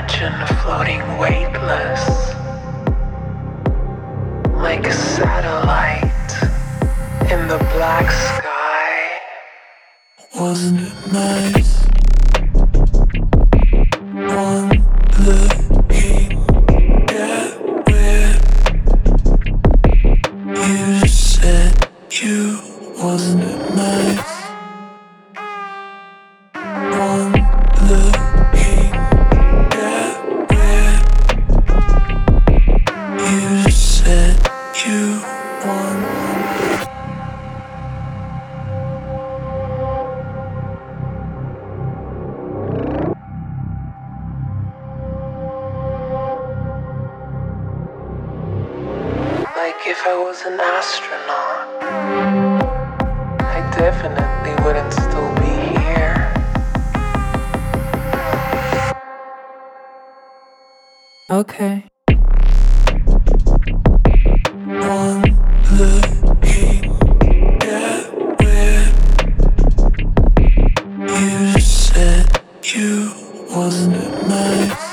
Imagine floating weightless, like a satellite in the black sky. Wasn't it nice? One looking at where you said you. Wasn't it nice? One looking at where you said you want. Like if I was an astronaut, I definitely wouldn't still be here. Okay. One looking at where you said you. Wasn't it nice?